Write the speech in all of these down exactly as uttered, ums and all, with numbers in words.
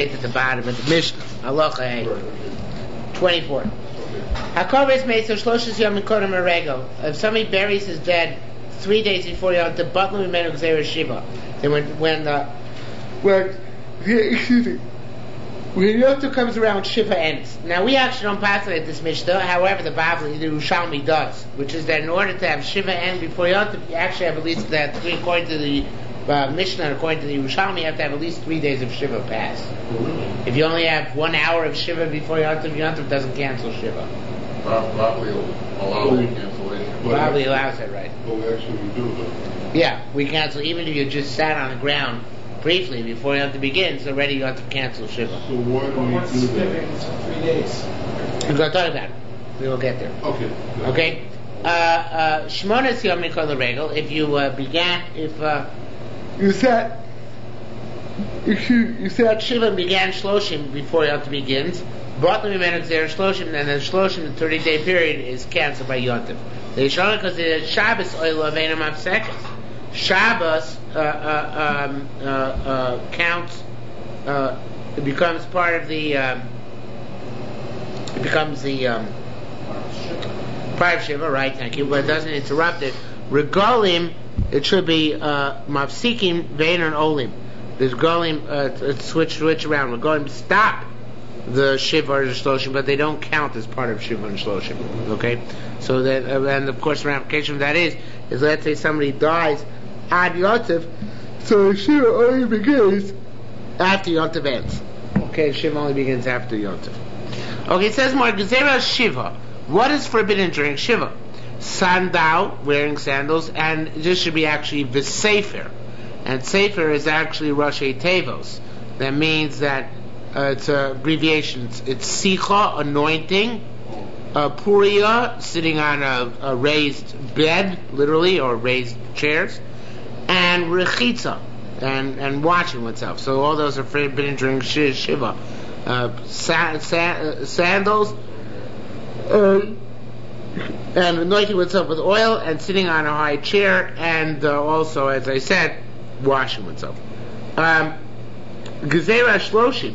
base at the bottom of the Mishnah. Halacha twenty-four. Hakovis Mesa Shloshes Yom Mikodem Arego. If somebody buries his dead three days before Yom Tov, Batlu Mimenu Gzeira Shiva. Then when when uh, when excuse me. When Yom Tov comes around, Shiva ends. Now, we actually don't postulate this Mishnah, however, the Bavli, the Yerushalmi does, which is that in order to have Shiva end before Yom Tov, you actually have at least that, three, according to the uh, Mishnah and according to the Yerushalmi, you have to have at least three days of Shiva pass. Mm-hmm. If you only have one hour of Shiva before Yom Tov, Yom Tov doesn't cancel Shiva. Bavli allows the cancellation. Bavli allows it, right? But we actually do that. Yeah, we cancel, even if you just sat on the ground briefly before Yom Tov begins, already you have to cancel Shiva. So why do we What's do the that? difference for three days? We're going to talk about it. We will get there. Okay. Okay? Uh, uh, Shmonas Yom Mikol Regel, if you uh, began, if uh, you said, if you, you said Shiva and began Shloshim before Yom Tov begins, brought them in Xer Shloshim, and the Shloshim, the thirty day period, is cancelled by Yom Tov. The Yisrael, because the Shabbos oil of Einam Apsekes. Shabbos uh, uh, um, uh, uh, counts. Uh, it becomes part of the. Um, it becomes the um, part of Shiva, right? Thank you. But it doesn't interrupt it. Regalim, it should be mafsikim vein and olim. There's golim uh, switch switch around. Regalim stop the Shiva or the Shloshim, but they don't count as part of Shiva and Shloshim. Okay, so that uh, and of course the ramification of that is is let's say somebody dies ad Yontif, so Shiva only begins after Yontif ends. Okay, Shiva only begins after Yontif. Okay, it says more Gezerah Shiva. What is forbidden during Shiva? Sandal, wearing sandals, and this should be actually V'Sefer. And Sefer is actually Rashi Tevos. That means that uh, it's an abbreviation. It's, it's Sicha, anointing, uh, Puria, sitting on a, a raised bed, literally, or raised chairs, and Rechitza, and, and watching oneself. So all those are forbidden during Shiva. Uh, sa- sa- sandals, uh, and anointing oneself with oil, and sitting on a high chair, and uh, also, as I said, washing oneself. Um, Gezerah Shloshim,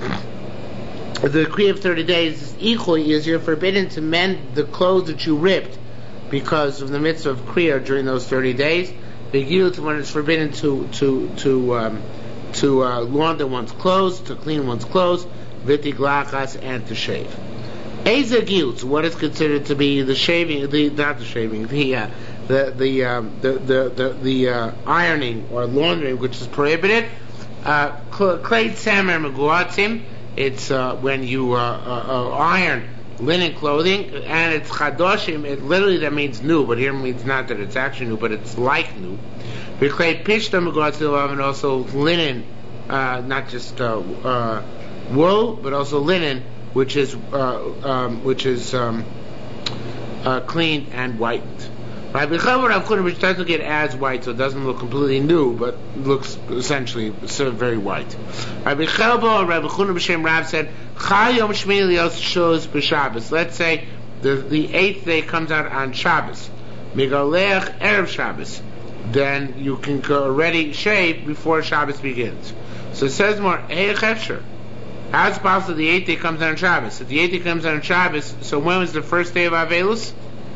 the decree of thirty days, is equally is you're forbidden to mend the clothes that you ripped because of the mitzvah of Kriya during those thirty days. The Gilut, when it's forbidden to to to um, to uh, launder one's clothes, to clean one's clothes, v'ti glachas, and to shave. Eza Gilut, what is considered to be the shaving, the not the shaving, the uh, the the, um, the the the the uh, ironing or laundering, which is prohibited. Uh, Kleit samer meguatzim. It's uh, when you uh, uh, uh, iron linen clothing, and it's chadoshim. It literally that means new, but here it means not that it's actually new, but it's like new. Kleit pishta meguatzim, and also linen, uh, not just uh, uh, wool, but also linen, which is uh, um, which is um, uh, cleaned and whitened. Rabbi Chavar Rav Chuna, which doesn't get as white, so it doesn't look completely new, but looks essentially sort of very white. Rabbi Chavar Rabbi Chuna b'Shem Rav said, Chal Yom Shmini Lios Shos b'Shabbos. Let's say the the eighth day comes out on Shabbos, Migalech Erev Shabbos. Then you can go already shave before Shabbos begins. So it says more, Hey Chefsher. How is it possible the eighth day comes out on Shabbos? If the eighth day comes out on Shabbos, so when was the first day of Avelus?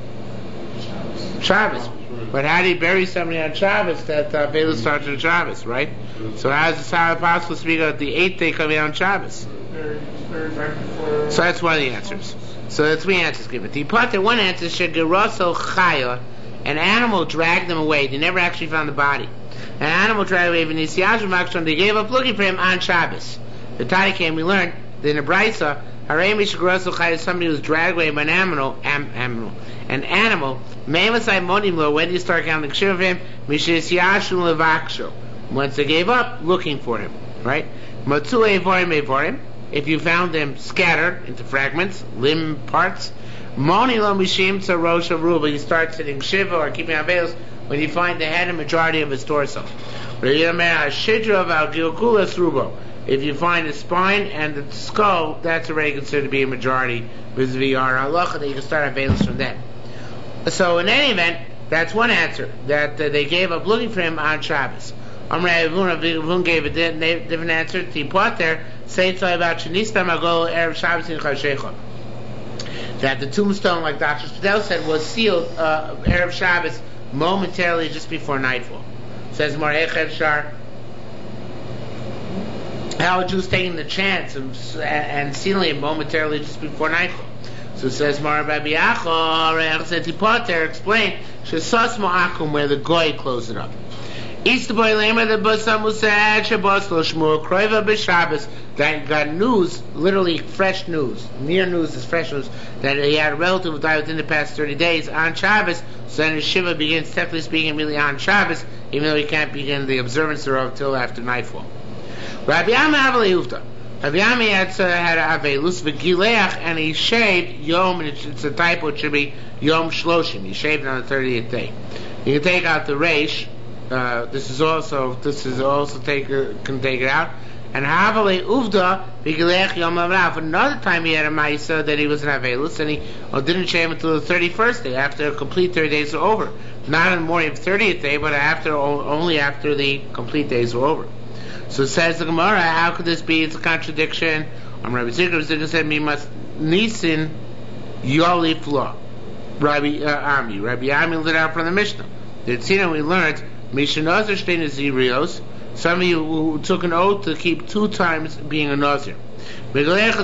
Shabbos. But how do you bury somebody on Shabbos that uh, Avelus starts on Shabbos, right? So how is it possible to speak about the eighth day coming out on Shabbos? So that's one of the answers. So there are three answers given. The part one answer is Shegeraso Chaya, an animal dragged them away. They never actually found the body. An animal dragged away, and they gave up looking for him on Shabbos. The Tani came, we learned that in the Brisa, Haremi Shegeraso Chaya is somebody who was dragged away by an animal, am, animal. An animal, when do you start counting the Shiva of him? Once they gave up looking for him, right? If you found them scattered into fragments, limb parts, you start sitting Shiva or keeping Avelos when you find the head and majority of his torso. If you find the spine and the skull, that's already considered to be a majority. That you can start Avelos from then. So in any event, that's one answer, that uh, they gave up looking for him on Shabbos. Amrei Avun gave a different answer. Tipater say it's about Shanistam Agol Erev Shabbos in Chashecha. That the tombstone, like Doctor Spadel said, was sealed uh, Erev Shabbos momentarily just before nightfall. Says Mar Echev Shar. How a Jew's taking the chance of, and sealing it momentarily just before nightfall. So it says Mar Rabbi Achor Seti Potter explained Shesas Mo'akum, where the goy closed it up. Easter boy lema the basam usad Shabbos lo shmur kroiva b'Shabbos, that got news, literally fresh news, near news is fresh news, that he had a relative who died within the past thirty days on Shabbos. So then his shiva begins, technically speaking, really on Shabbos, even though he can't begin the observance thereof till after nightfall. Rabbi Yami Avalei Uvta. Rabbi Yami had, uh, had a Avelus v'gileach, and he shaved Yom, and it's, it's a typo, it should be Yom Shloshim. He shaved on the thirtieth day. You can take out the reish. Uh, this is also this is also take uh, can take it out. And Avalei Uvda v'gileach Yom Avrav. Another time he had a Ma'isa that he was an Avelus, and he uh, didn't shave until the thirty-first day, after a complete thirty days were over. Not on the morning of the thirtieth day, but after only after the complete days were over. So says the Gemara, how could this be? It's a contradiction. Um, Rabbi Zikr, Zikr said, "Me must nisin yolif law." Rabbi uh, Ami, Rabbi Ami lit out from the Mishnah. The Tzina we learned Mishnazir Shtein Nazirios. Some of you who took an oath to keep two times being a Nazir. So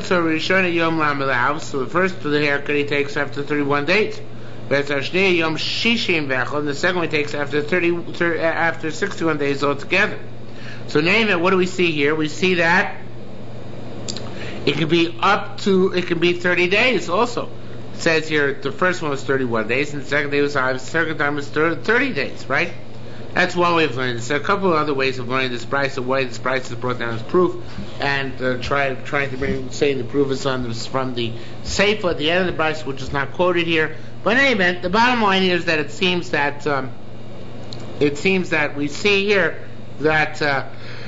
the first for the haircut he takes after thirty-one days. And the second one he takes after thirty, thirty after sixty-one days altogether. So name it, what do we see here? We see that it can be up to, it can be thirty days also. It says here, the first one was thirty-one days, and the second day was, the second time was thirty days, right? That's one way of learning this. There are a couple of other ways of learning this price, the way this price is brought down as proof, and uh, try, trying to bring, saying the proof is on this from the Sefer at the end of the price, which is not quoted here. But in any event, the bottom line here is that it seems that, um, it seems that we see here that, uh,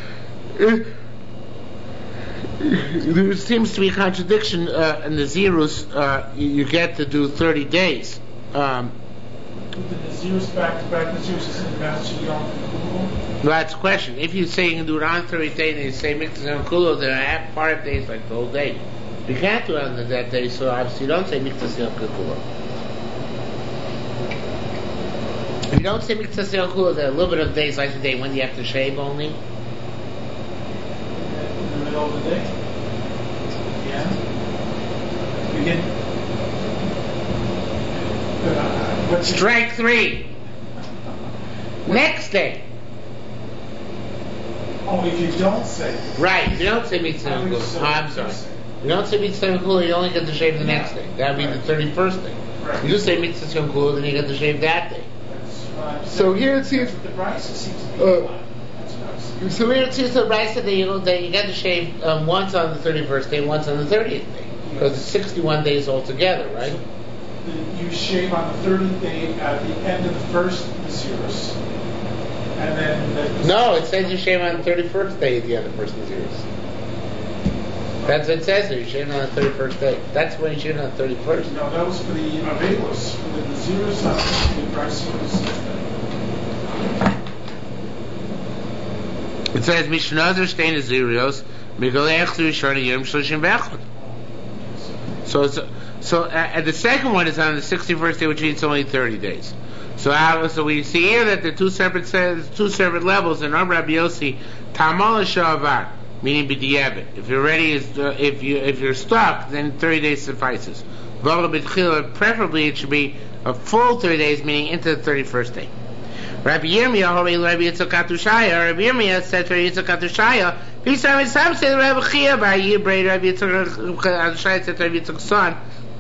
there seems to be a contradiction uh, in the Zerus. Uh, you, you get to do thirty days. Um, the Nazirus back to back Nazirus is in the Master Yom. That's the question. If you say you can do it on thirty days and you say Miktas Yom Kulo, then I have part of days like the whole day. You can't do it on that day, so obviously you don't say Miktas Yom Kulo. If you don't say Miktas Yom Kulo, there are a little bit of days like the day when you have to shave only. Of the day. Yeah. Begin. Uh, Strike three. Next day. Oh, if you don't say. Right. If you don't say Mitzvah Kula. Oh, I'm sorry. If you don't say Mitzvah Kula, you only get to shave the next day. That would be right. The thirty-first day. Right. You just say Mitzvah Kula, then you get to shave that day. So here it seems. The price seems to be. Uh, So here it seems the Raisa that you, that you get to shave um, once on the thirty-first day, once on the thirtieth day, because it's sixty-one days altogether, right? So you shave on the thirtieth day at the end of the first Nazirus, and then the no, it says you shave on the thirty-first day at the end of the first Nazirus. That's what it says there. You shave on the thirty-first day. That's when you shave on the thirty-first. No, that was for the Avelos. For the Nazirus, on the price was. It says Mishnazir Shtein Nazirios Migalech Rishon Yom Shloshim V'Echad. So, so, so uh, the second one is on the sixty-first day, which means only thirty days. So, uh, so we see here that the two separate two separate levels in Rabbi Yossi Tamal Shavar, meaning b'diavad. If you're ready, uh, if you if you're stuck, then thirty days suffices. Preferably, it should be a full thirty days, meaning into the thirty-first day. Rabbi Yirmiyah, Rabbi Yitzchak Katushaya, Rabbi Yirmiyah said to Rabbi Yitzchak Katushaya, Pisam Sam said Rabbi Chia by Yibrei, Rabbi Yitzchak Katushaya said to Rabbi Yitzchak's son,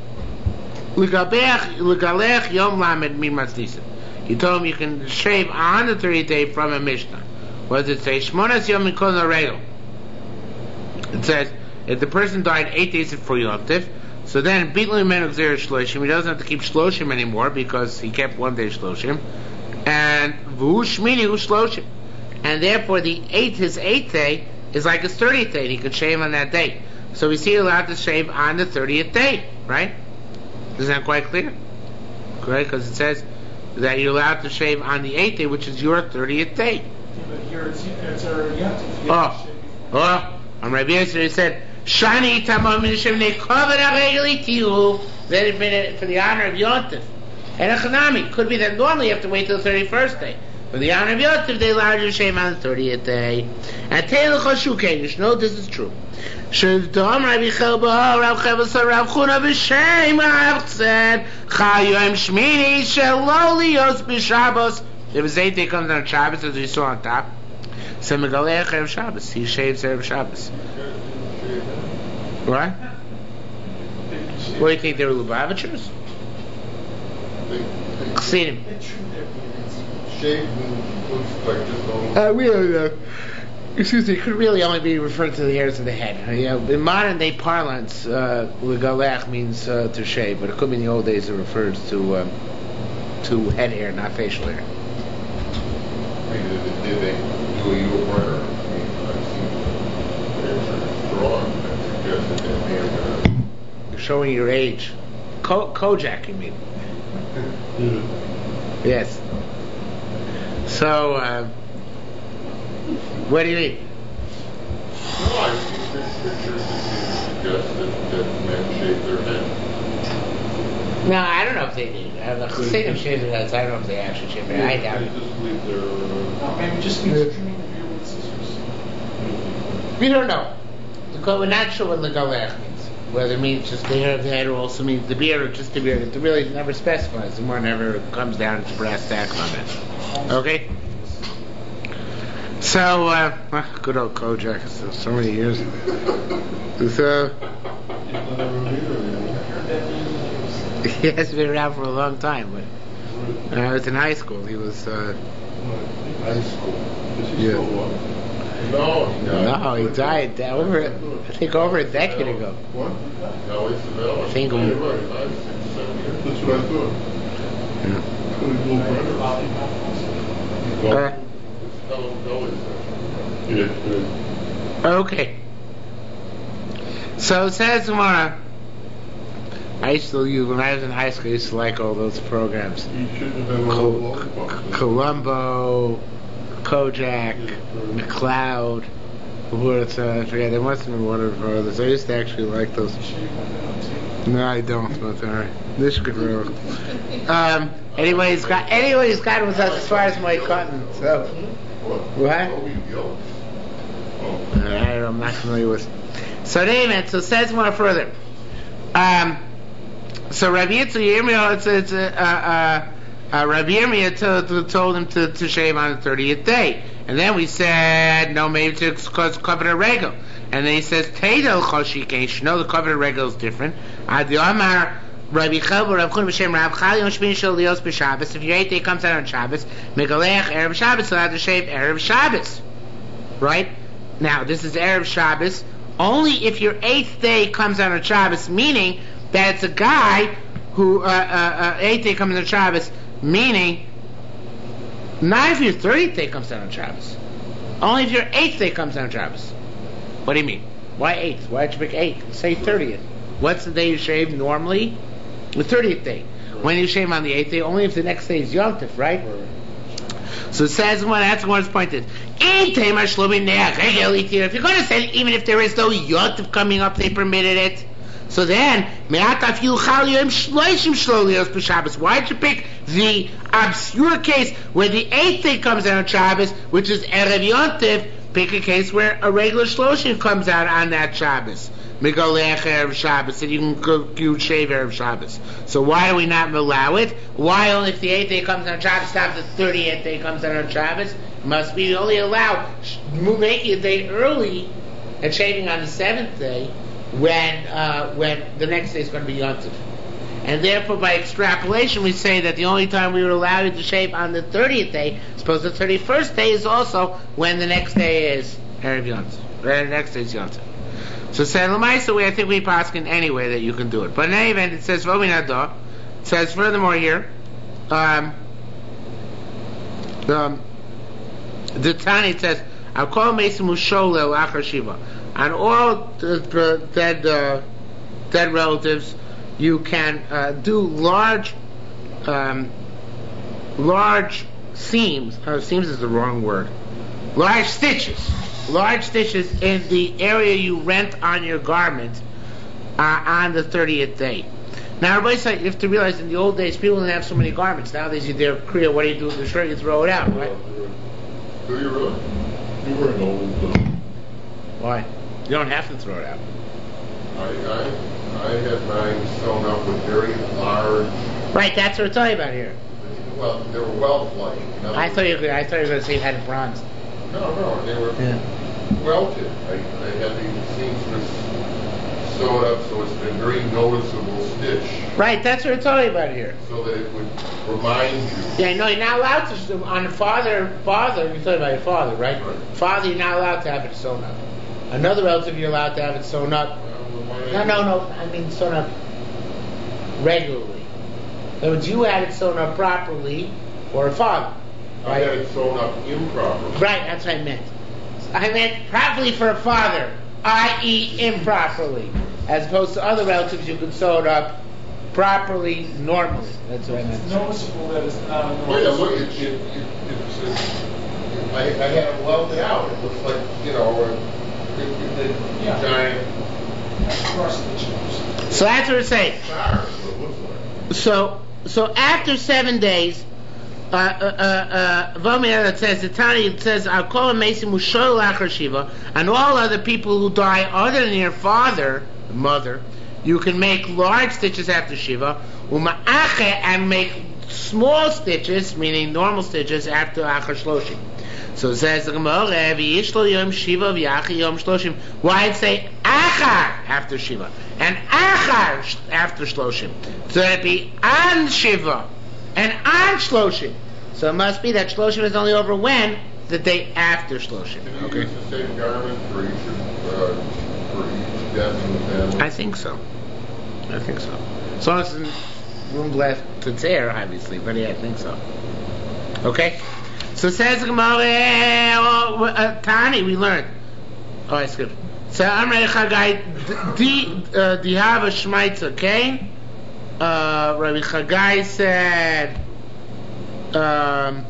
L'galech Yom Lamed Mimas Nisan. He told him you can shave on the thirtieth day from a Mishnah. What does it say? Shmonas Yom Mikol Regel. It says, if the person died eight days before Yom Tif, so then Bitlu Menu Gzera Shloshim, he doesn't have to keep Shloshim anymore because he kept one day Shloshim. And V'hu Shmini Hu Shloshim. And therefore the eighth, his eighth day is like his thirtieth day. He could shave on that day. So we see allowed to shave on the thirtieth day, right? Is that quite clear? Correct? Because it says that you're allowed to shave on the eighth day, which is your thirtieth day. Yeah, but here it's, it's already empty. Oh, oh, On Rabbi Yosef, he said, Shani tamam mishim nekovad ha-regel itihu. That had been for the honor of Yontif. And a chanami. Could be that normally you have to wait till the thirty-first day. For the honor of Yontif, they allowed you to shave on the thirtieth day. And Teil Choshuken, you should know this is true. Should Dom Rabbi Chelba, Rav Chevasa, Rav Chuna, B'Shem, Rav said, Chayom Shmini, Shelo Lios B'Shabbos. There was eight day comes on Shabbos, as we saw on top. So Megalech Erev Shabbos. He shaves Erev Shabbos. What? What do you think they were Lubavitchers? Chassidim. Shave looks like just all. Uh, we don't know. Excuse me, it could really only be referred to the hairs of the head. Uh, you know, in modern day parlance, uh, legalech means uh, to shave, but it could be in the old days it refers to um, to head hair, not facial hair. Did, did they do a Europe? I mean, I've seen there's a drawing that suggested that they are going You're showing your age. Ko- Kojak, you mean? to. Yes. So, uh, what do you mean? No, I've seen pictures that suggest that, that men shave their head. No, I don't know if they do. I don't know. Chassidim shave their heads. I don't know if they actually shave their head. I doubt They it. just leave their. No, Uh, maybe just means trimming the beard with scissors. We don't know. Because we're not sure what legalech means. Whether it means just the hair of the head or also means the beard or just the beard. It really never specifies. The more never comes down to brass tacks on that. Okay? So, uh, well, good old Kojak. So, so many years. So, he has been around for a long time. But when I was in high school, he was, uh, high school. Is he Yeah. still alive? No, he died. no, he died uh, over, I think over a decade ago. What? No, it's Seville. I think You're we- right. Five, six, seven years. That's what I thought. Yeah. Pretty little brother. Uh, Fellow Phillies. Yeah, good. Okay. So it says Gemara. I used to use when I was in high school. I used to like all those programs. He shouldn't have been Col- all over. Columbo, Kojak, McLeod. Who was, uh, I forget. There must have been one of our others. I used to actually like those. No, I don't. But all right, this could roll. Um. Anyways, God. Anyways, God was us as far as my cotton. So. What? What? Oh, you yelled. Oh. I don't, I'm not familiar with. So anyway, so it says more further. Um, so Rabbi Yirmiyah, it's, it's, uh, uh, uh, Rabbi Yirmiyah told, told him to, to shave on the thirtieth day, and then we said no, maybe to cause covenant regel, and then he says Teidel Choshikesh. No, the covenant regel is different. Adi Amar. Rabbi Chelba, Rav Chuna b'Shem Rav Chali Yom Shmini Shel Lios b'Shabbos. If your eighth day comes out on Shabbos, Megalech Erev Shabbos, you'll have to shave Erev Shabbos. Right? Now, this is Erev Shabbos. Only if your eighth day comes out on Shabbos, meaning that it's a guy who, uh, uh, uh, eighth day comes on Shabbos, meaning, not if your thirtieth day comes out on Shabbos. Only if your eighth day comes out on Shabbos. What do you mean? Why eighth? Why did you pick eighth? Say thirtieth. What's the day you shave normally? The thirtieth day. When you shave on the eighth day, only if the next day is Yom Tov, right? So it says, well, that's what his point is. If you're going to say, even if there is no Yom Tov coming up, they permitted it. So then, why did you pick the obscure case where the eighth day comes out on Shabbos, which is Erev Yom Tov? Pick a case where a regular shloshim comes out on that Shabbos. Megalech Erev Shabbos, and you can go, you shave Erev Shabbos. So why do we not allow it? Why only if the eighth day comes on Shabbos, not the thirtieth day comes out on Shabbos? It must be only allow making a day early and shaving on the seventh day when uh, when the next day is going to be Yom Tov. And therefore, by extrapolation, we say that the only time we would allow you to shave on the thirtieth day, suppose the thirty-first day is also when the next day is Erev Yom Tov. The next day is Yom Tov. So say Lamaisa, we I think we pass in any way that you can do it. But in any event, it says Vominado. It says furthermore here, um, the the Tani says, "I'll call Mason Mushole Lachar Shiva." On all the dead uh, dead relatives, you can uh, do large um, large seams. Uh, seams is the wrong word. Large stitches. large stitches in the area you rent on your garment uh, on the thirtieth day. Now, everybody said you have to realize in the old days people didn't have so many garments. Nowadays, you they're Korea. What do you do with the shirt? You throw it out, right? Do you really? You were an old. Uh, Why? You don't have to throw it out. I, I I had mine sewn up with very large. Right, that's what we're talking about here. Well, they were welt-like. I thought you. I thought you were going to say you had it bronzed. No, no, they were Yeah. welted. I, I had the seamstress sew it up so it's a very noticeable stitch. Right, that's what we're talking about here. So that it would remind you. Yeah, no, you're not allowed to. On a father, father, you're talking about your father, right? Right. Father, you're not allowed to have it sewn up. Another relative, you're allowed to have it sewn up. No, no, no. I mean sewn up regularly. In other words, you had it sewn up properly for a father. I Right? had it sewn up improperly. Right, that's what I meant. I meant properly for a father, that is improperly. As opposed to other relatives, you could sew it up properly, normally. That's what I meant. It's noticeable that it's not a Well, yeah, noticeable. look, it, it, it, it's, it's, I, I had it welded out. It looks like, you know, a, a, a, a Yeah. giant Cross stitches. So that's what we're saying. star is what it looks like. So, so after seven days, uh, uh, uh, Vomir that says the Tani it says I'll call Mason Mushol Lachar Shiva, and all other people who die other than your father, mother, you can make large stitches after Shiva, Uma'ache, and make small stitches, meaning normal stitches after Achar Shloshim. So it says the Gemara, V'yishlo Yom Shiva V'yachi Yom Shloshim. Why it say Achar after Shiva and Achar sh- after Shloshim? So it'd be An Shiva and An Shloshim. So it must be that Shloshim is only over when? The day after Shloshim. Can you Okay. use the same garment for each, uh, for each death in the family? I think so. I think so. As long as there's room left to tear, obviously, but yeah, I think so. Okay? So says the Gemara, uh, Tani, we learned. Oh, I skipped. So Amrei Chagai, di dihava shmaitza, okay? Uh, Rabbi Chagai said, um,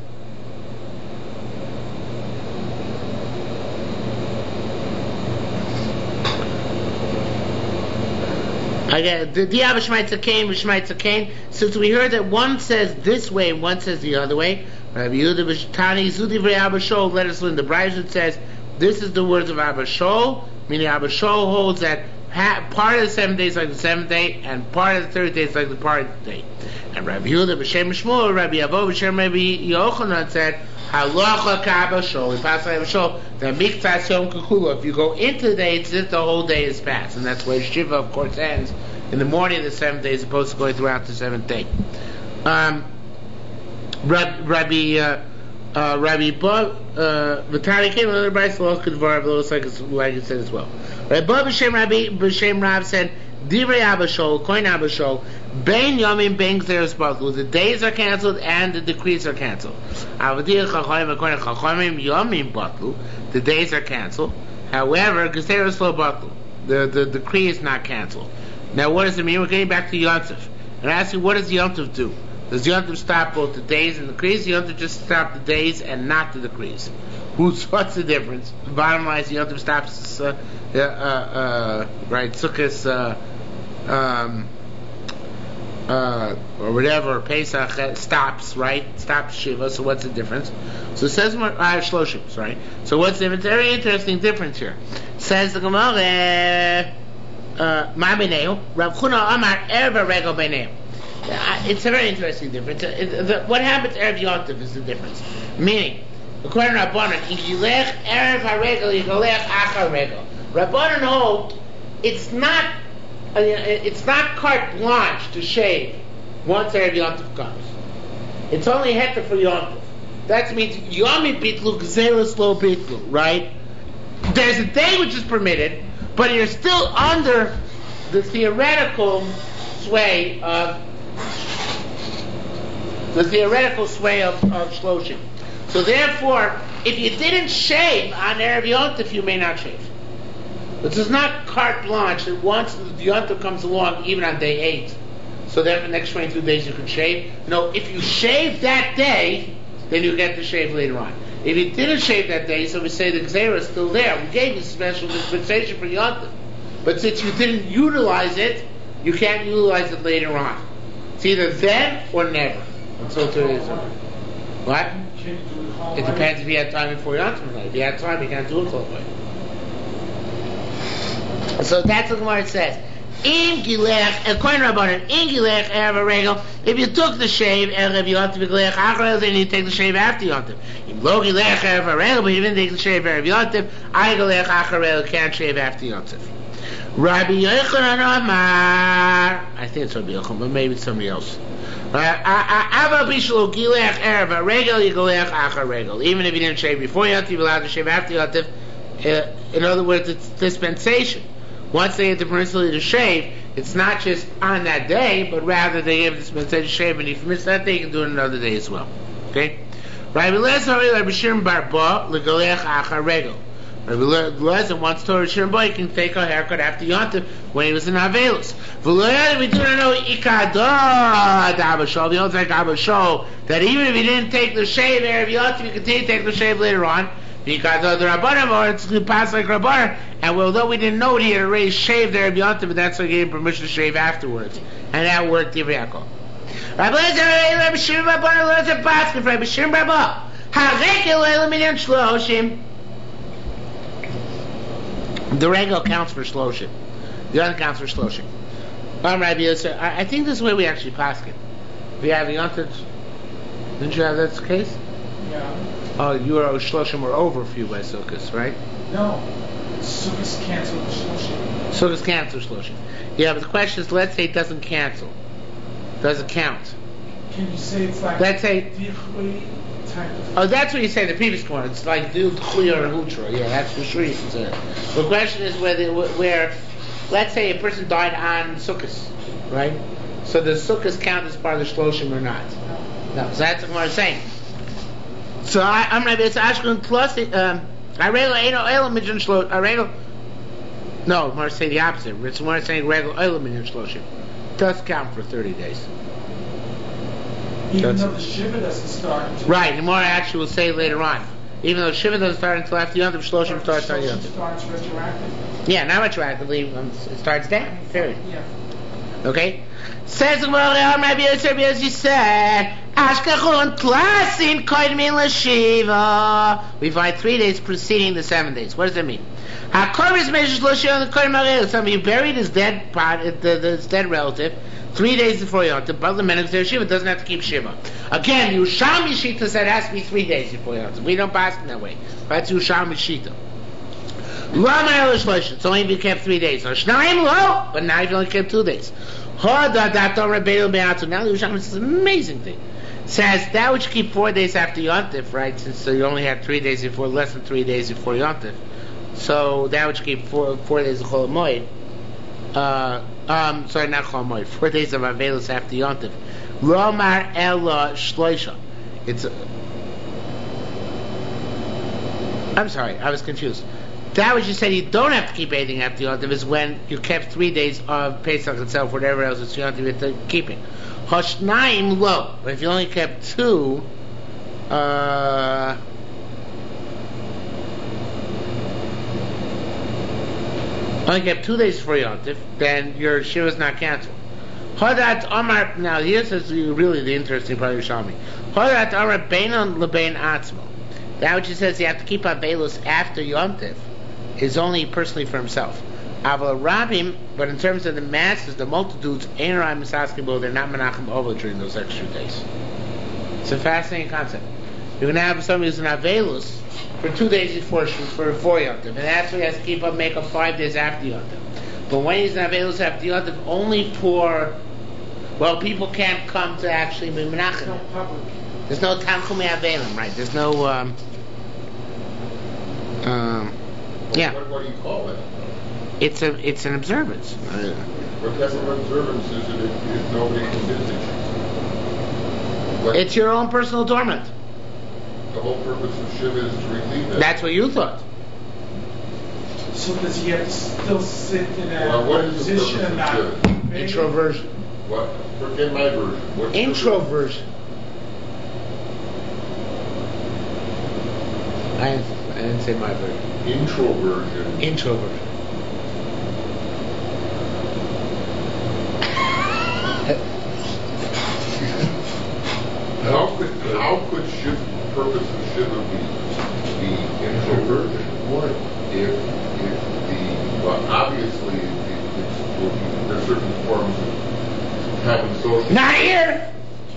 I get the Diab Shmaitza Kain, Shmaitza Kain. Since we heard that one says this way and one says the other way, Rabbi Yehuda B'Tani Zudi V'Rei Abba Shol. Let us learn. The Brayzut says this is the words of Abba Shol, meaning Abba Shol holds that ha- part of the seventh day is like the seventh day, and part of the third day is like the part of the day. And Rabbi Yehuda B'Shem Shmuel, Rabbi Avo B'Shem Rabbi Yochanan said, Halacha K'Abba Shol. We pass on Abba Shol. That Miktas Yom Kekula. If you go into the day, it's just the whole day is passed, and that's where Shiva, of course, ends in the morning of the seventh day, as opposed to going throughout the seventh day. Um, Rabbi, Rabbi, uh, uh, Rabbi, V'tani came another Bryce Law Kedvar, looks like it's like it said as well. Rabbi B'Shem Rabbi B'Shem Rav said, Divrei Abba Shol, Koin Abba Shol, Bein Yomim Bein Gzeros Batlu. The days are cancelled and the decrees are cancelled. Avadiyah Chachamim Koin Chachamim Yomim Batlu. The days are cancelled. However, Gzeros Lo Batlu. The the decree is not cancelled. Now, what does it mean? We're getting back to Yom Tov. And asking, what does Yom Tov do? Does Yom Tov stop both the days and the decrees? Yom Tov just stop the days and not the decrees. Who's what's the difference? The bottom line is Yom Tov stops, uh, uh, uh, right? Sukkot, uh, um, uh, or whatever. Pesach uh, stops, right? Stops Shiva. So what's the difference? So it says uh, Shloshim, right? So what's the difference? Very interesting difference here. Says the Gemara. Uh, Ma b'neu, Rav Chuna Amar Erev Regel b'neu. It's a very interesting difference. It, the, what happens Erev Yom Tov is the difference. Meaning, according to Rabbanan, Yigilech Erev HaRegel, Yigilech Achar Regel. Rabbanan hold it's not uh, it's not carte blanche to shave once Erev Yom Tov comes. It's only heter for Yom Tov. That means Yomi Bitlu, Gzeros Lo Bitlu, right? There's a day which is permitted, but you're still under the theoretical sway of the theoretical sway of, of Shloshim. So therefore, if you didn't shave on Erev Yom Tov, you may not shave. This is not carte blanche that once the Yom Tov comes along, even on day eight, so then the next twenty-two days you can shave. No, if you shave that day, then you get to shave later on. If you didn't shave that day, so we say the Gzeira is still there. We gave you special dispensation for Yontif. But since you didn't utilize it, you can't utilize it later on. It's either then or never. Until Torah is over. What? It depends if you had time before Yontif or not. If you had time, you can't do it all the way. So that's what the Gemara says. In Gilech, according to Rabbanan, in Gilech, Erev HaRegel, if you took the shave, Erev Yontif, Gilech, Acharel, then you take the shave after Yontif. If Lo Gilech, Erev HaRegel, but you didn't take the shave Erev Yontif, I Gilech, Acharel, can't shave after Yontif. Rabbi Yochanan Amar, I think it's Rabbi Yochanan, but maybe it's somebody else. Ava Bishlo Gilech, Erev HaRegel, Gilech, Acharel. Even if you didn't shave before Yontif, you're allowed to shave after Yontif. In other words, it's dispensation. Once they get the permission to shave, it's not just on that day, but rather they give the dispensation to shave, and if you miss that day, you can do it another day as well. Okay? Rabbi Lezer, Rabbi Shimon bar Ba, L'galech achar regel. Rabbi Lezer wants to Rabbi Shimon bar, he can take a haircut after Yontif when he was in Avelus. V'loyad, we do not know ikadad Abba Shol. The old like Abba Shol, that even if he didn't take the shave Erev Yontif, you continue to take the shave later on. Because of the Rabbanim, or it's to pass like Rabbanim, and although we didn't know it, he had already shaved there Yontif, but that's why he gave him permission to shave afterwards, and that worked Divrei Yaakov. Rabbi Lezer, Rabbi Shimon bar Ba, Lezer Paskin, Rabbi Shimon bar Ba, Harekel Elamin Shloshim. The regel counts for Shloshim. The other counts for Shloshim. Um, Rabbi Lezer, I, I think this is where we actually Paskin. We have Yontif. Didn't you have that case? Yeah. Oh, you were Shloshim were over for you by Sukkot, right? No. Sukkot canceled Shloshim. Sukkot cancels Shloshim. Yeah, but the question is, let's say it doesn't cancel. Does it count? Can you say it's like let's say Dichui type of... Oh, that's what you say in the previous one. It's like Dil Dchuya or Hutra. Yeah, that's for sure you can say it. The question is whether, where, let's say a person died on Sukkot, right? So does Sukkot count as part of the Shloshim or not? No. So that's what I'm saying. So I, I'm going to be Ashkelon plus um, Arelo Eino Elam Midjan Shloshim. Arelo. No, I'm going to say the opposite. It's more saying Arelo Elam Midjan Shloshim. Does count for thirty days. Even That's though the Shiva doesn't start until... Right, the more actually will say later on. Even though Shiva doesn't start until after Yontif, Shloshim starts on Shloshim Yontif. starts retroactively. Yeah, not retroactively. Um, it starts then. Period. Yeah. Okay? Says the Gemara, Rabbi Yosef, as you said, Ashkachon Tlasin Koidmin L'Shiva. We find three days preceding the seven days. What does that mean? HaKorban Meishes L'Shiva and the Koidmin L'Shiva. Somebody buried his dead part, the, the, his dead relative, three days before Yontif. But the Menach Zer Shiva doesn't have to keep Shiva. Again, Yushami Shita said it has to be three days before Yontif. We don't pass it that way. That's Yushami Shita. It's only if you kept three days. But now you only kept two days. Now the Yerushalmi says an amazing thing. It says that which keep four days after Yontif, right? Since you only had three days before, less than three days before Yontif. So that which keep four four days of Chol Hamoed. Uh, um, sorry, not Chol Hamoed. Four days of Avelus after Yontif. Romar Ella Shloisha. It's. A, I'm sorry, I was confused. That which you said you don't have to keep anything after Yontif is when you kept three days of Pesach itself, whatever else it's Yontif you have to keep it. Hoshnaim lo. But if you only kept two, uh, only kept two days for Yontif, then your Shiva is not canceled. Hodat Omar. Now here's really the interesting part of Yerushalmi. Hodat Omar Beinon Lebein Atzmo. That which he says you have to keep Avelus after Yontif is only personally for himself. Aval Rabim, but in terms of the masses, the multitudes, Ein Rai Misaskibo, they're not Menachem over during those extra days. It's a fascinating concept. You're going to have somebody who's in Avelus for two days before for four Yontif, and that's what he has to keep up, make up five days after Yontif. But when he's in Avelus after Yontif, only for, well, people can't come to actually be Menachem. No public. There's no Tanchumei Avelim, right? There's no, um, um, yeah. What, what do you call it? It's a it's an observance. What type of observance is it if, if nobody can visit? What, It's your own personal torment. the whole purpose of Shiva is to relieve that. That's what you thought. So does he have to still sit in a Well, what is the position and purpose not... of Shiva? maybe- Introversion. What? Forget my version. What's the Introversion. I didn't, I didn't say my version. Introversion. Introversion. How could how could Shiva, purpose of Shiva be be introversion? What if if the well obviously it, it's well, there's certain forms of having social. Not here.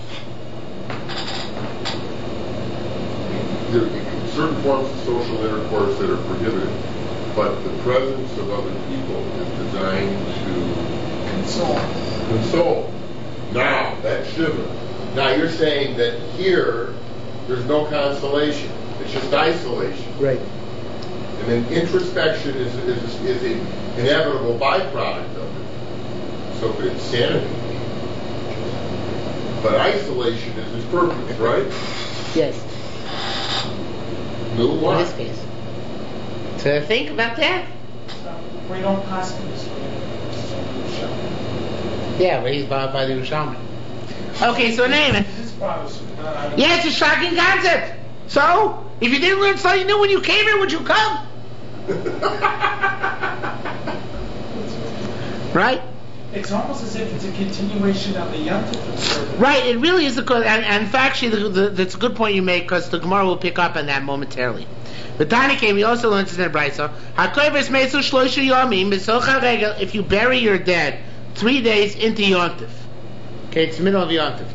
There are certain forms of social intercourse that are prohibited, but the presence of other people is designed to Console. console. Now that's Shiva. Now you're saying that here there's no consolation; it's just isolation. Right. And then introspection is is, is an inevitable byproduct of it. So it's sanity. But isolation is his purpose, right? Yes. No In what? this case. So think about that. So we don't pass this way. Yeah, but he's bound by the Yerushalmi. Okay, so name it. This bothers me. Uh, Yeah, it's a shocking concept. So, if you didn't learn something new when you came here, would you come? Right? It's almost as if it's a continuation of the Yom Tov observance. Right, it really is a good, and, and in fact, actually, the, the, that's a good point you make, because the Gemara will pick up on that momentarily. But Tani came, he also learns in the Brisa, if you bury your dead three days into Yontif, okay, it's the middle of Yontif,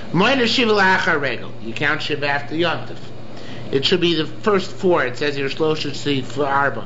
you count Shiva after Yontif. It should be the first four, it says here, Shlosh for Arba.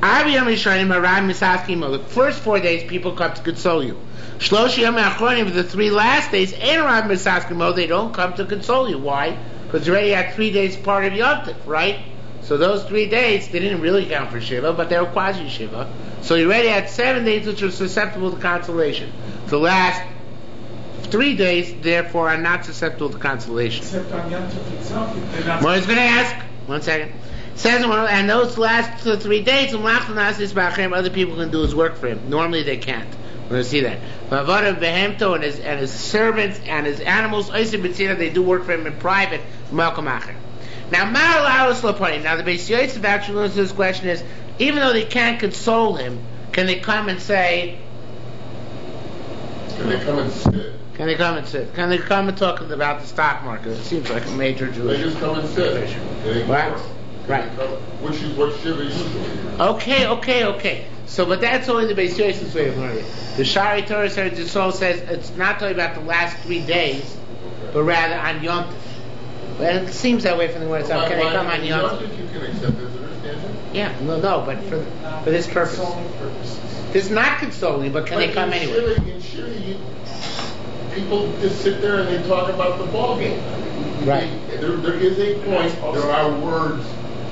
The first four days people come to console you. The three last days, they don't come to console you. Why? Because you already had three days part of Yontif, right? So those three days, they didn't really count for Shiva, but they were quasi Shiva. So you already had seven days which are susceptible to consolation. The last three days, therefore, are not susceptible to consolation. Except on Yom Tov itself, they're not. Well, I was going to ask, one second. It says, and those last two, three days, other people can do his work for him. Normally they can't. We're going to see that. And his, and his servants and his animals, they do work for him in private. Now, now the Beis Yosef actually answers this question is, even though they can't console him, can they come and say, Can they come and sit? Can they come and sit? Can they come and talk about the stock market? It seems like a major Jewish. They just come and sit. They Right. ignore. Right. They come- Which is what Shiva usually is. Okay, okay, okay. So, but that's only the Beis Yosef's way of learning it. The Shari Torah says, the soul says it's not talking about the last three days, but rather on Yom Tov. But it seems that way from the word itself. Can they come on Yom Tov? You can accept this understanding. Yeah, no, no, but for for this purpose. Consoling purposes. This is not consoling, but can But they come in anyway? Shiva, in Shiva, you, people just sit there and they talk about the ball game. Right. They, there, there is a point. There are words.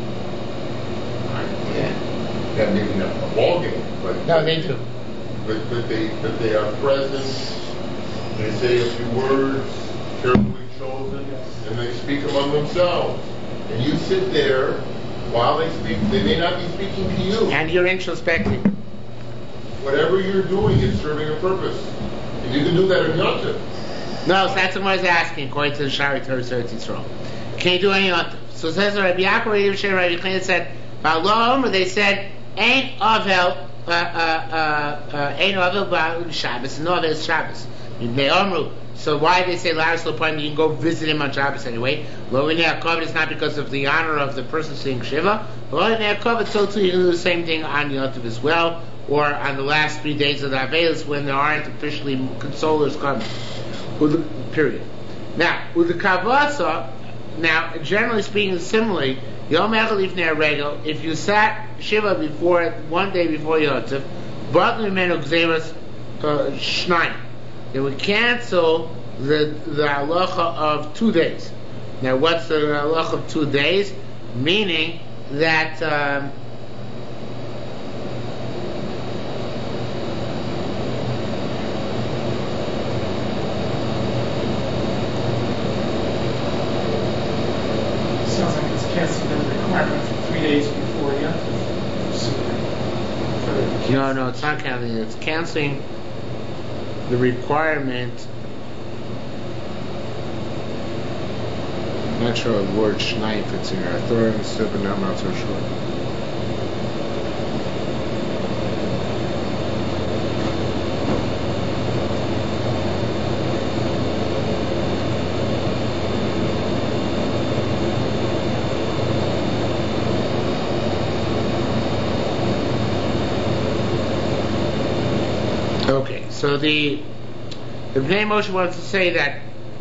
Yeah. Yeah, maybe not the ball game, but No, they do. But, but they but they are present. They say a few words, carefully chosen, and they speak among themselves. And you sit there while they speak. They may not be speaking to you. And you're introspecting. Whatever you're doing is serving a purpose. And you can do that in Yom Tov. No, so that's what I was asking, according to the Shari Torah Eretz Yisrael. Can you do any Yom Tov? So it says Rabbi Yaakov, Rabbi Yoshe, Rabbi Chanan said, Ba'alom, they said, Ein Avel, uh, uh, uh, Ein Avel Ba'al Shabbos, no Avel is Shabbos. They Omru. So why they say Laris L'Poim, you can go visit him on Shabbos anyway. Lo in Yaakov, it's not because of the honor of the person seeing Shiva. Lo in Yaakov, it's so too, you can do the same thing on Yom Tov as well, or on the last three days of the Avelis when there aren't officially consolers coming. Period. Now, with the Kavasa, now, generally speaking, similarly, Yom Echad Lifnei Regel, if you sat Shiva before, one day before Yom Tov, brought Mimenu Gzeras Shnayim, they would cancel the the halacha of two days. Now, what's the halacha of two days? Meaning that um, Sounds like it's canceling the requirement for three days before Yom Tov. no, no, it's not canceling. It's canceling the requirement. Not sure the word Shnai fits in here. I thought I understood, but now I'm not so sure. Okay, so the the Bnei Moshe wants to say that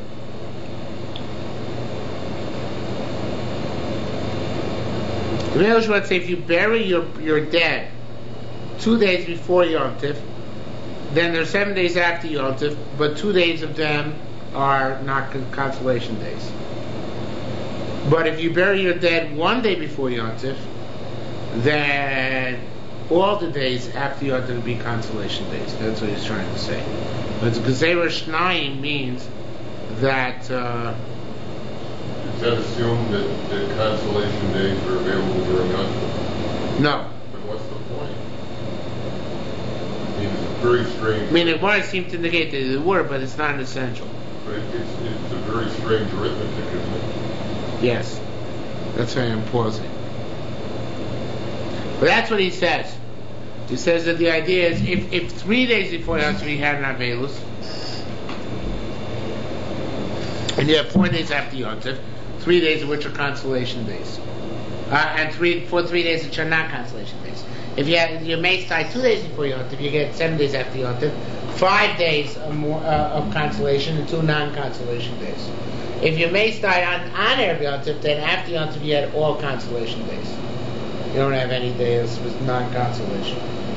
the Bnei Moshe wants to say if you bury your your dead two days before Yom Tif, then there's seven days after Yom Tif, but two days of them are not consolation days. But if you bury your dead one day before Yom Tif, then all the days after Yom Tif will be consolation days. That's what he's trying to say. But Gezerah Shnayim means that. Uh, Does that assume that, that consolation days are available during Yom Tif? No. But what's the point? I mean, it's very strange. I mean, it would seem to negate that they were, but it's not essential. But it, it's, it's a very strange arithmetic, isn't it? Yes. That's why I'm pausing. But that's what he says. He says that the idea is if, if three days before Yom Tif you had an Avelus, and you have four days after Yom Tif, three days of which are consolation days, uh, and three for three days which are not consolation days. If you have your mace tie two days before Yom Tif, you get seven days after Yom Tif, five days of, more, uh, of consolation and two non-consolation days. If your mace tie on on Erev Yom Tif, then after Yom Tif you had all consolation days. You don't have any days with non-consolation.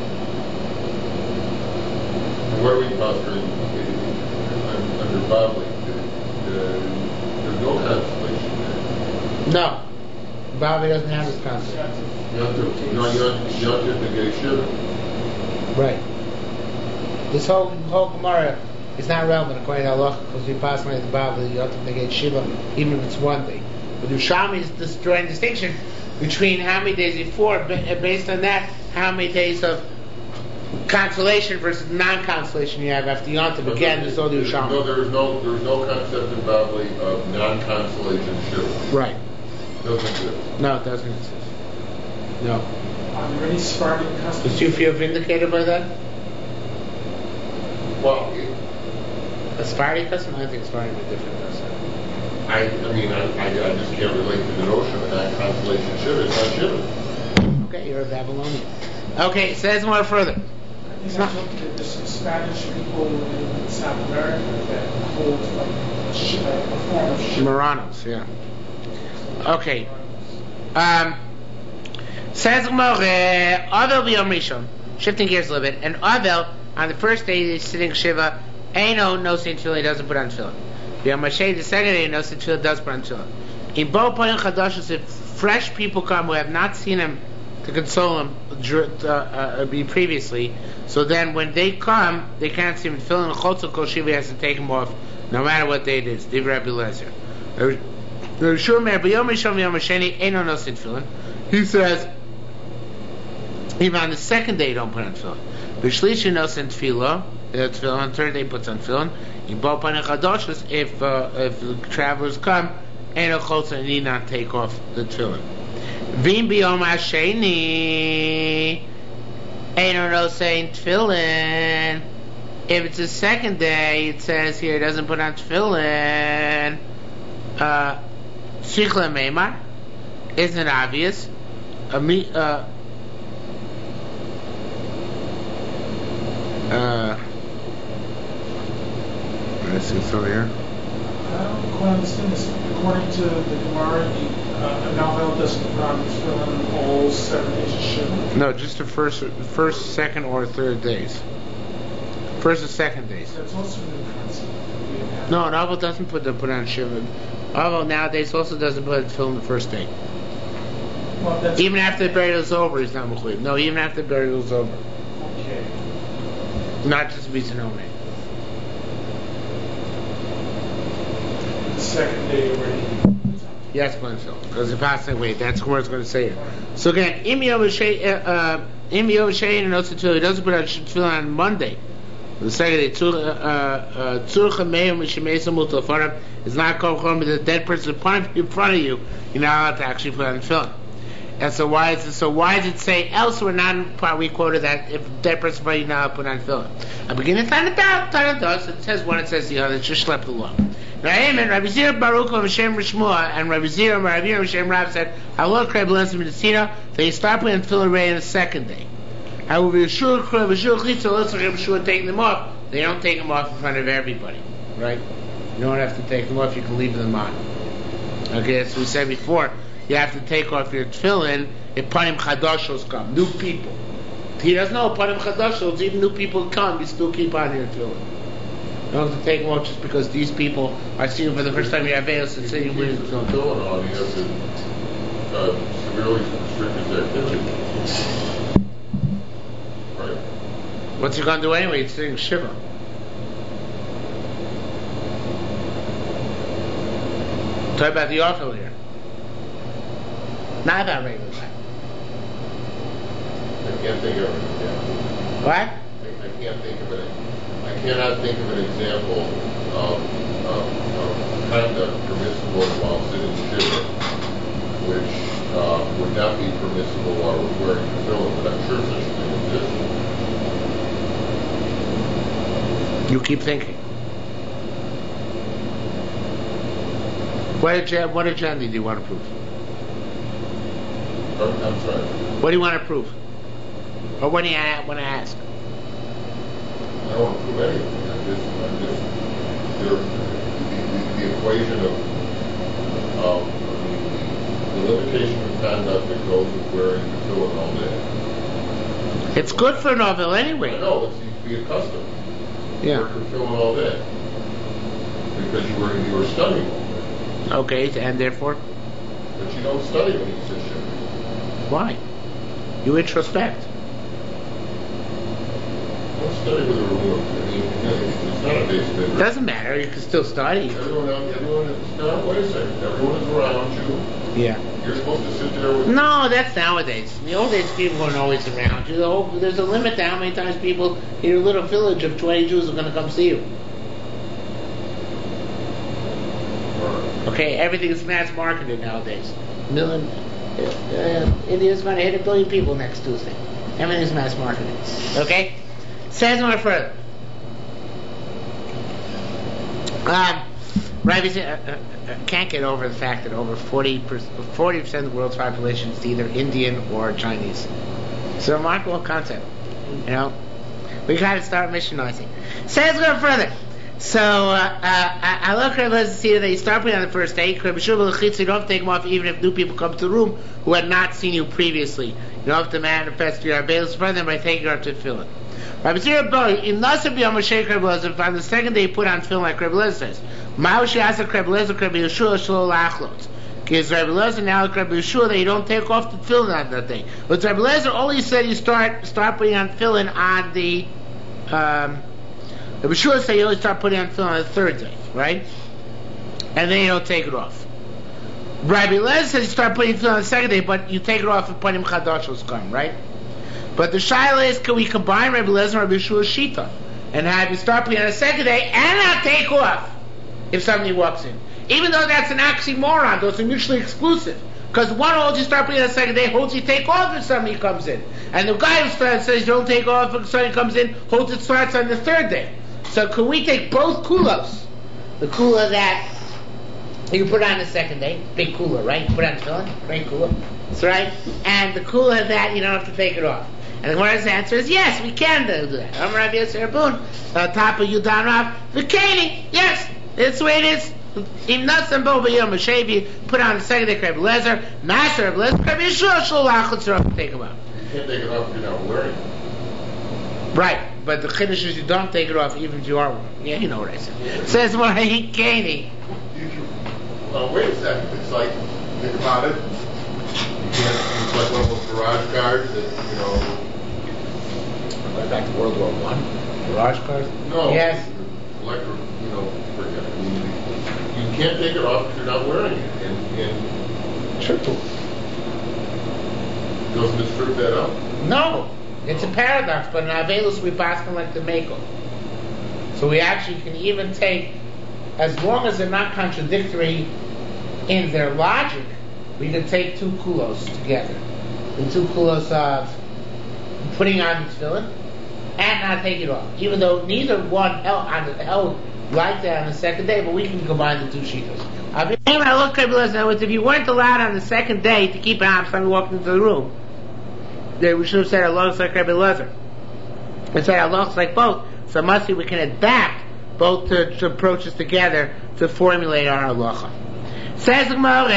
Where are we posturing under Bavli? There's no consolation there. No. Bavli doesn't have this concept. Yom Tif, no, Yom Tif Negei Shiva. Right. This whole whole Gemara is not relevant according to Allah because we pass like the Bavli, Yom Tif Negei Shiva, even if it's one day. But Yerushalmi is this drawing distinction between how many days before, based on that, how many days of consolation versus non-consolation you have after Yom Tov. Again, there's all the Yerushalmi. No, there is no, there is no concept in Bavli of non-consolation Shiva. Right. Doesn't exist. No, it doesn't exist. No. Are there any Sephardic customs? Do you feel vindicated by that? Well, it, A Sephardic custom? I think Sephardic is a different custom. I, I mean, I, I, I just can't relate to the notion of non-consolation Shiva. It's not Shiva. Okay, you're a Babylonian. Okay, it says more further. I think I told you that there's some Spanish people in South America that hold like a, sh- a form of Shiva. Moranos, yeah. Okay. Um, says Gemara, Avel b'yom rishon, shifting gears a little bit, and Avel, on the first day he's sitting Shiva, Eino no sin tefillin, he doesn't put on tefillin. B'yom Mashiach, the second day, no sin tefillin, does put on tefillin. In bo poyin chadashos, if fresh people come who have not seen him to console him uh, uh, be previously, so then when they come, they can't see him tefillin, chotzel kol shiva, has to take him off, no matter what day it is. Divrei Rabbi Eliezer. He says, even on the second day, you don't put on tefillin. B'shlishi nosin tefillah, tefillin. On the third day, he puts on tefillin. In bo panei chadoshos, if uh, if the travelers come, eno chotzer, need not take off the tefillin. Vim b'yom hasheni, eno nosin tefillin. If it's the second day, it says here, it doesn't put on tefillin. Uh, Sichla Meimar, isn't it obvious? Uh, me, uh, uh, let's see, so here. I don't quite understand this. According to the Gemara, uh, an Avel doesn't put on tefillin all seven days of Shiva. No, just the first, first, second, or third days. First or second days. That's also a new concept. No, an Avel doesn't put the put on Shiva. Avel nowadays also doesn't put on tefillin the first day. Well, that's Even after the burial is over, he's not mechuyev. No, even after the burial is over. Okay. Not just Bizanome. The second day already. Yes, Glenville. Because the past wait, that's where it's going to say it. So again, Imi Yom Shei and Osa Tefillah, he doesn't put on tefillin on Monday. The second day, tzurcha meim mishemesa mutafarim is not kol chom with a dead person in front of you. You're not allowed to actually put on tefillin. And so why is it? So why does it say elsewhere? Not in part we quoted that if a dead person in front of you, you're not allowed to put on tefillin. I'm beginning to find it out. Time it does. It says one. It says the other. It just slept along. Now, amen. Rabbi Zir Baruch of Hashem Rishmua and Rabbi Zir and Rabbi Zir Hashem Rav said, "I will crave blessing Medicina." They start putting tefillin ray in the second day. However, Yeshua crave Yeshua Chitza looks like Yeshua taking them off. They don't take them off in front of everybody, right? You don't have to take them off. You can leave them on. Okay, as we said before, you have to take off your tefillin if panim chadashos come, new people. He doesn't know panim chadashos. Even new people come, you still keep on your tefillin. You don't have to take them off just because these people are seeing for the first time. You have veils and saying we're tefillin on. You have to uh, severely restrict his activity. Right. What's he going to do anyway? He's sitting shiva. Talk about the awful here. Not about regular life. I can't think of it. Yeah. What? I, I can't think of it. I cannot think of an example of, of, of conduct permissible while sitting shiva, which uh, would not be permissible while wearing tefillin, but I'm sure such a thing exists. You keep thinking. What agenda, what agenda do you want to prove? I'm, I'm sorry. What do you want to prove? Or what do you want to ask? I don't want to prove anything. I'm just, I'm just, the, the, the equation of, of the, the limitation of conduct that goes with wearing tefillin all day. It's good for a novel anyway. I know, it's to be accustomed. Yeah. You wear tefillin all day. Because you were, you were studying all day. Okay, and therefore? But you don't study when you sit shiva. Why? You introspect. Don't study with a ruler. I mean, it's not a base thing. Doesn't matter, you can still study. Everyone else, everyone is, no, wait a second. Everyone is around you. Yeah. You're supposed to sit there with... No, that's nowadays. In the old days, people weren't always around you. The whole, there's a limit to how many times people in your little village of twenty Jews are going to come see you. Okay, everything is mass marketed nowadays. Million, uh, uh, India's going to hit a billion people next Tuesday. Everything's mass marketed. Okay? Says more further. Um, Rabbi uh, uh, can't get over the fact that over forty percent, forty percent of the world's population is either Indian or Chinese. It's a remarkable concept. You know? We got to start missionizing. Says more further. So, uh, uh, I love Kreb see that you start putting on the first day. Kreb Shuvah, you don't have to take them off even if new people come to the room who had not seen you previously. You don't have to manifest your avails for them by taking her to tefillin. Rabbi Zira Bo, in Nasab Yom Moshe Kreb Lezer, on the second day you put on tefillin like Kreb Lezer says. Ma'ushi Asa Kreb Lezer, Kreb Yeshua, Shlo Lachlot. Because Rabbi Lezer now Kreb Yeshua that you don't take off the tefillin on that day. But Rabbi Lezer only said you start start putting on tefillin on the um The B'shua say you always start putting on tefillin on the third day, right? And then you don't take it off. Rabbi Lezer says you start putting tefillin on the second day, but you take it off if panim chadashos come, right? But the shaila is, can we combine Rabbi Lezer and Rabbi Yeshua's shita and have you start putting on the second day and not take off if somebody walks in? Even though that's an oxymoron, those are mutually exclusive. Because one holds you start putting on the second day, holds you take off if somebody comes in. And the guy who starts says you don't take off if somebody comes in, holds it starts on the third day. So can we take both kulos? The kula that you put on the second day, big kula, right? You put on the tefillin, great kula. That's right. And the kula that you don't have to take it off. And the Gemara's answer is yes, we can do that. I'm Rabbi Yosef Rabun, top of Yudan Rav, V'keni, yes, that's the way it is. Im Natsam Bo B'Yom Hashevi, put on the second day, Kreb Lezer, Master of Lezer, Kreb Yeshua Sholach, let's take them out. You can't take it off if you're not wearing it. Right, but the Chiddush is you don't take it off even if you are wearing. Yeah, you know what I said. It says more Hikeni. Well, wait a second. It's like, think about it. You can't, it's like one of those garage cars that, you know. Like back to World War One? Garage cars? No. Yes. Electric, you know, forget it. You, you can't take it off if you're not wearing it. And, and Triple. Doesn't it strip that up? No. It's a paradox, but in Avelus we pass them like the Mako. So we actually can even take, as long as they're not contradictory in their logic, we can take two kulos together. The two kulos of putting on the tefillin and not take it off. Even though neither one held, on the, held like that on the second day, but we can combine the two shitas. If you weren't allowed on the second day to keep it on, somebody walked into the room, they we should have said Allah like Rabbi Lezer. They said Allah like both. So must be we can adapt both to, to approaches together to formulate our halacha. Says Gemara,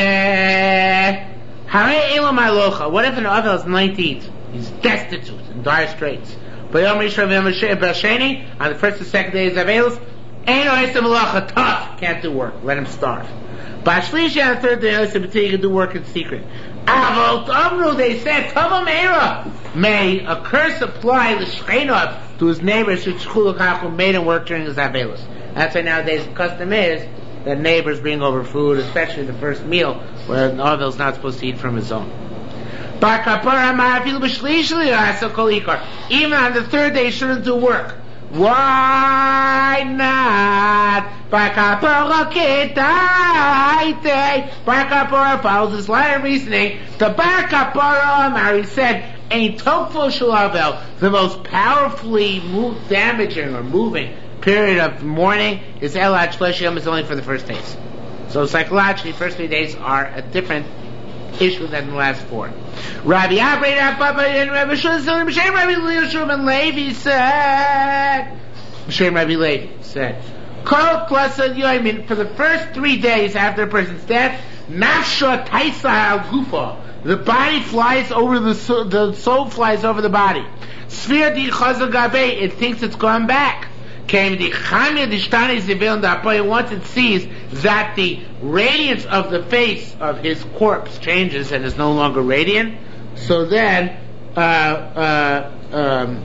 Hare Elam halacha. What if an Avel is nineteenth? He's destitute in dire straits. But Yom Rishon B'Sheni, on the first and second day of Avelos, ain't no Eisem halacha, tough, can't do work, let him starve. B'Shlishi, on the third day, Eisem B'Tzei, he can do work in secret. Avol Tamru, they said, Tavam Eira, may a curse apply the Shchenov to his neighbors who who made him work during his Avelos. That's why nowadays the custom is that neighbors bring over food, especially the first meal, where an Avel's not supposed to eat from his own. Even on the third day, he shouldn't do work. Why not? Bar Kapara follows this line of reasoning. The Bar Kapara Amar, he said, Ein Tokfo Shalavel, the most powerfully move, damaging or moving period of mourning is Elad Shlesh Yom, is only for the first days. So psychologically, first three days are a different issue than the last four. Rabbi Abrei Rabbi and Rabbi Shulzim B'Shem Rabbi Yeshua and Levi said, B'Shem Rabbi Levi said, Kol Klasa Yoimin, for the first three days after a person's death, Nafsha Taisa Al Gufa, the body flies over the soul, the soul flies over the body. Sphere Di Chazal Gabe, it thinks it's gone back. Came the Chamya Dishtani Zivil and the once it sees that the radiance of the face of his corpse changes and is no longer radiant, so then uh uh um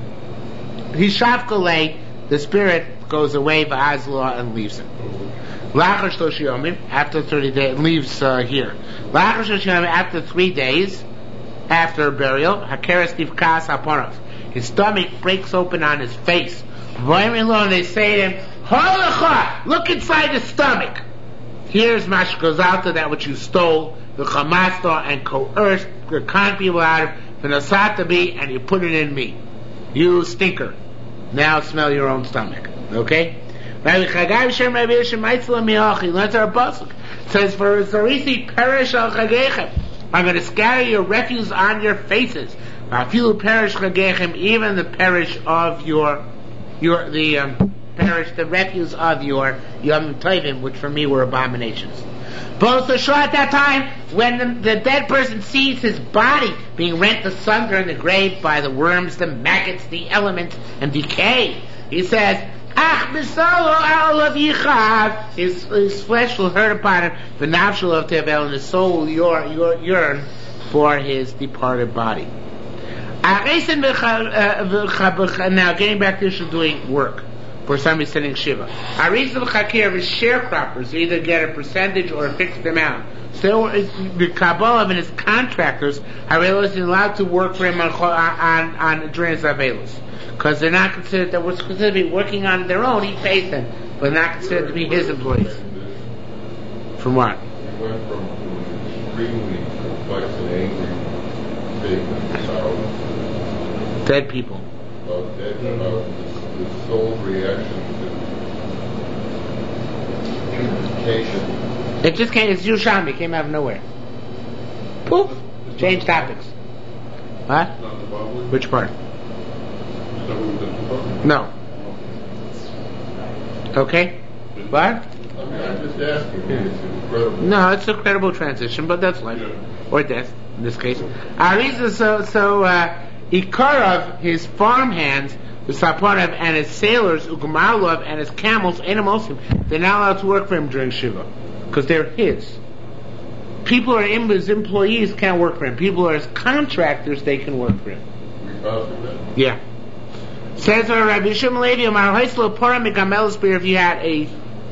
Hishafkale, the spirit goes away Ba'azla and leaves him. Lachar Shloshiyomim, after thirty days, leaves uh, here. Lachar Shloshiyomim, after three days, after burial, Hakeres Nivkas Aparov, his stomach breaks open on his face. And they say to him, Holacha, look inside the stomach. Here's Mashkozalta, that which you stole, the Chamasta, and coerced, the con people out of, the Nasatabi, and you put it in me. You stinker. Now smell your own stomach. Okay? Rabbi Chagai B'Shem Rabbi Yishim Maitzla Mi'achi, learns our pasuk. It says, for Zarisi perish al Chagechem. I'm going to scatter your refuse on your faces. Afilu perish Chagechem, even the perish of your Your the um, perish the refuse of your Yom Tovim, which for me were abominations. Both the Shah at that time, when the, the dead person sees his body being rent asunder in the grave by the worms, the maggots, the elements, and decay, he says, Ach b'salo alav yichav, his his flesh will hurt upon him, the nafshul of tevel, and his soul will yearn, yearn for his departed body. Now getting back to issue doing work for somebody sending shiva. Our reason of chakir is sharecroppers who either get a percentage or a fixed amount. So the Kabbalah and his contractors are allowed to work for him on on, on during his avelos, because they're not considered that we're considered to be working on their own. He pays them, but not considered to be his employees. From what? We went from extremely complex and angry statements about dead people. About dead, about the soul's reaction to purification. It just came, it's Yerushalmi, it came out of nowhere. Poof! Change topics. What? Which part? No. Okay? What? I mean, I'm just asking. It's incredible. No, it's a credible transition, but that's life. Or death, in this case. Our reason, so, so, uh, Ikarov, his farmhands, the Saponav, and his sailors, Ugumalov, and his camels, Enamosim, they're not allowed to work for him during Shiva, because they're his. People who are in, his employees can't work for him. People who are his contractors, they can work for him. Yeah. Says Rabbi Shimon Levi, Amar Haislo Pora Megamelis, if you had a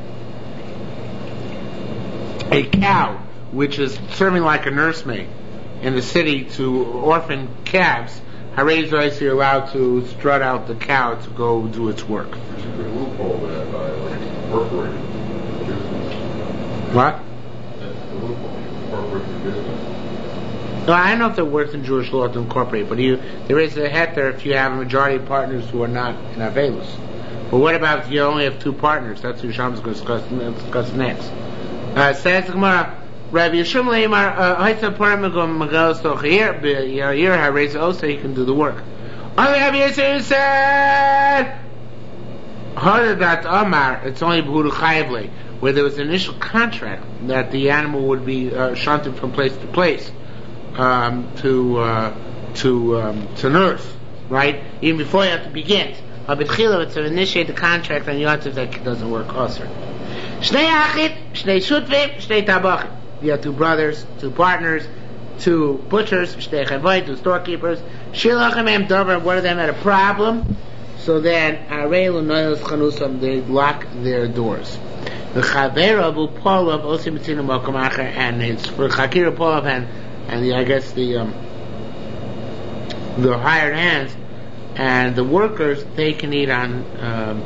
a cow which is serving like a nursemaid in the city to orphan calves, Harezos, you're allowed to strut out the cow to go do its work. There's a good loophole there by like incorporated business. What? That's the loophole. Incorporated business. No, I don't know if it works in Jewish law to incorporate, but you, there is a heter if you have a majority of partners who are not in Avelus. But what about if you only have two partners? That's what Sham is going to discuss, discuss next. Uh, says the Gemara, Rabbi Yishum Leimar, Haitza Paramagom Magal Sochir, Yair Harez also he can do the work. Only Rabbi Yishum said, Hadadat Amar, it's only B'Huru Chayavle, where there was an initial contract that the animal would be uh, shunted from place to place. Um, to uh, to um, to nurse, right? Even before you have to begin. But b'tchila, to initiate the contract on Yontif, that doesn't work. Also, shnei achid, shnei shutvim, shnei tabachim. You have two brothers, two partners, two butchers, shnei chavay, two storekeepers. Shilachem em dover. One of them had a problem, so then arelu noyos chanusam, they lock their doors. The chavera bu polav osim b'tzinu makom acher, and it's for chakira polav and. And the, I guess the um, the hired hands and the workers, they can eat on um,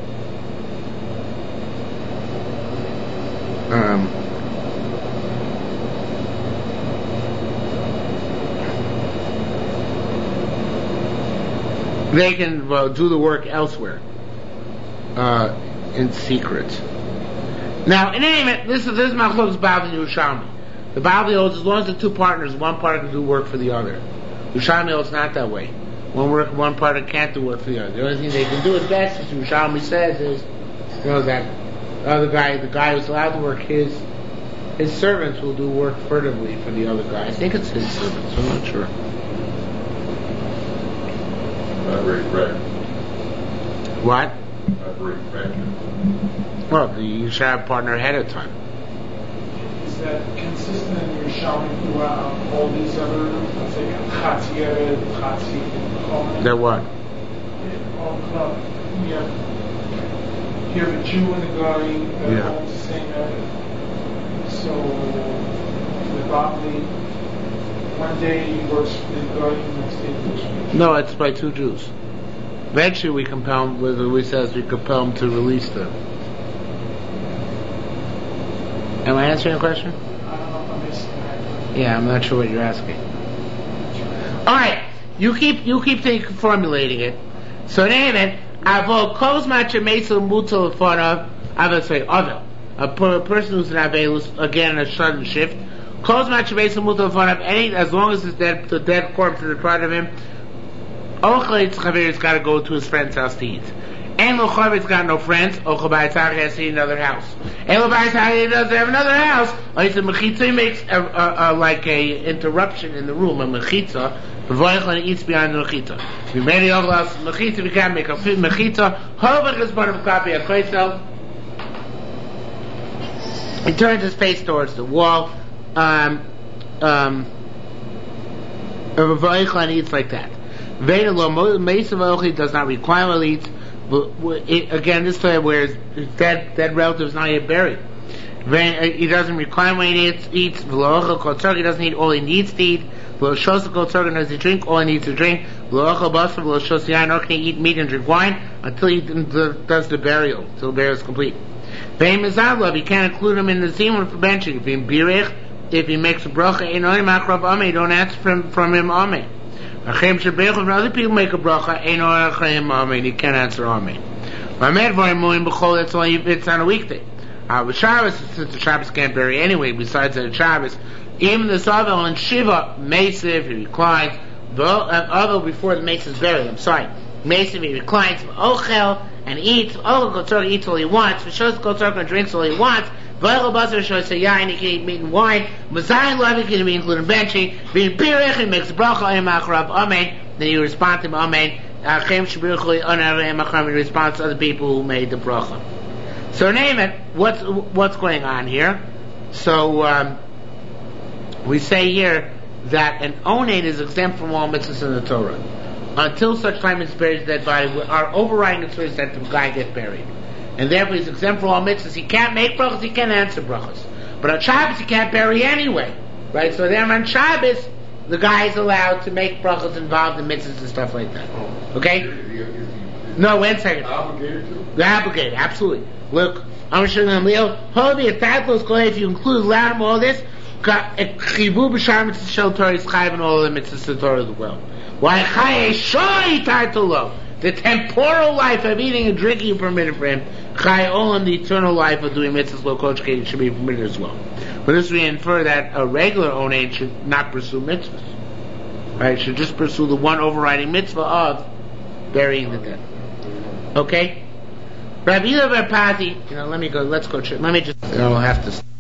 um, they can well, do the work elsewhere uh, in secret. Now, in any event, this is this is Machlokes Bavli Yerushalmi. The Bavli holds as long as the two partners, one partner can do work for the other. Yerushalmi holds not that way. One work, one partner can't do work for the other. The only thing they can do at best, as Yerushalmi says, is you know that the other guy, the guy who's allowed to work, his his servants will do work furtively for the other guy. I think it's his servants. I'm not sure. Not very correct. What? Not very correct. Well, you should have a partner ahead of time. Is that consistent in your showing throughout all these other, let's say, Chatzi Ered, Chatzi Chol? They're what? All club. You have, you have a Jew and a guy that Yeah. owns the same Ered. So, the Bavli, one day he works for the guy, the next day he works for the Jew. No, it's by two Jews. Eventually, we compel him. We says we compel him to release them. Am I answering your question? I don't know if I'm missing that. Yeah, I'm not sure what you're asking. All right, you keep you keep think, formulating it. So in any event, avol kos macha meisel mutal farav. I would say avol, a per- person who's an avelus, again a sudden shift. Kos macha meisel mutal farav. Any as long as it's dead, the dead corpse is in front of him. Ochleit chaver's got to go to his friend's house to eat. And Lochavet's got no friends. Ochabaytzach has to eat another house. And Lochavet's doesn't have another house. Like the mechitza makes a, a, a, like a interruption in the room. A mechitza. V'voychlan eats behind the mechitza. We made the other house. Mechitza we can't make a mechitza. Hovach is part of a copy of Kreisel. He turns his face towards the wall. Um, um, V'voychlan eats like that. Veda lo meisav ochi does not require a eat. But it, again, this time where his dead, dead relative is not yet buried. He doesn't require when he eats. eats. He doesn't eat all he needs to eat. He doesn't drink all he needs to drink. He can eat meat and drink wine until he does the burial, until the burial is complete. He can't include him in the zimun for benching. If he makes a bracha, you don't answer from, from him amen. When other people make a bracha, you can't answer amen. That's only it's on a weekday. Uh, with Shabbos, since the Shabbos can't bury anyway, besides that Shabbos, even the Savel and Shiva, Mesiv, he reclines, although before the Mesiv is buried, I'm sorry, Mesiv, he reclines, Ochel, and eats, Ochel Kotzorka eats all he wants, Vishos Kotzorka drinks all he wants, Vayel Basar Shos Yain, he can eat meat and wine, Mazayin Love, he can be included in benching, being Pirech, he makes bracha, Ayamachrav, Amen, then you respond to him, Amen, Achem Shabrichli, Onar, Ayamachrav, he responds to other people who made the bracha. So name it, what's, what's going on here? So, um, we say here that an onaid is exempt from all mitzvahs in the Torah until such time as he buries his dead body. Our overriding mitzvah is that the guy get buried, and therefore he's exempt from all mitzvahs. He can't make brachas, he can't answer brachas, but on Shabbos he can't bury anyway, right? So then on Shabbos the guy's allowed to make brachas involved in mitzvahs and stuff like that. Okay? No, one second. Obligated to? They're obligated, absolutely. Look, I'm showing them Leo. Hold the titles, if you include Lam, all this, Chivu b'shar mitzvahs shel Torah is chayiv in all of the mitzvahs of Torah as well. Why chayi shoy titolo? The temporal life of eating and drinking is permitted for him. Chayi olam, the eternal life of doing mitzvahs lo kochke, should be permitted as well. But this we infer that a regular onain should not pursue mitzvahs. Right? Should just pursue the one overriding mitzvah of burying the dead. Okay? Rabbi Bar Pati, you know, let me go, let's go, let me just, you know, I'll have to